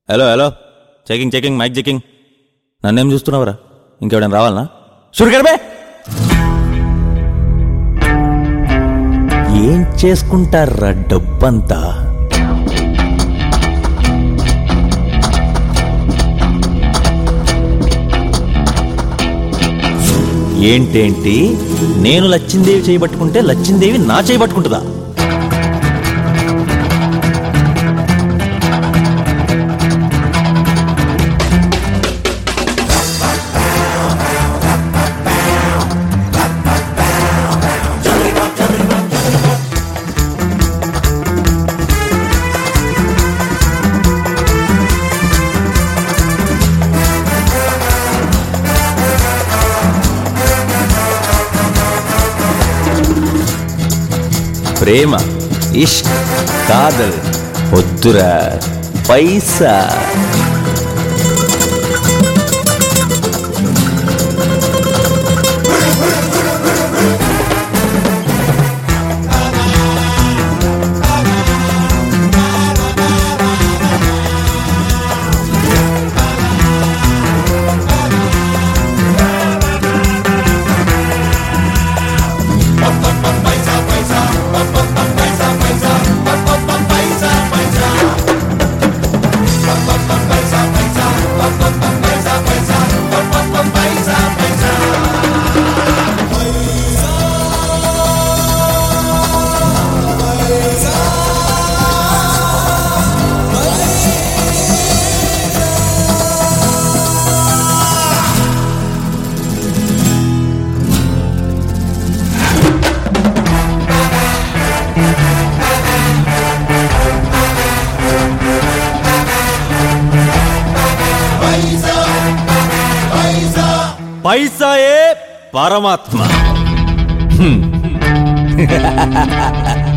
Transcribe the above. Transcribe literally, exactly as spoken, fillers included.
Hello hello checking checking mic checking. నన్నేం చూస్తున్నావురా? ఇంకెవడైనా రావాలనా? షురుకర్బే ఏం చేసుకుంటారా డబ్బంతా? ఏంటేంటి నేను లచ్చిందేవి చేయబట్టుకుంటే లచ్చిందేవి నా చేయబట్టుకుంటుందా? ప్రేమ, ఇష్క్, కాదల్ వద్దురా, పైసా. పైసాయే పరమాత్మ.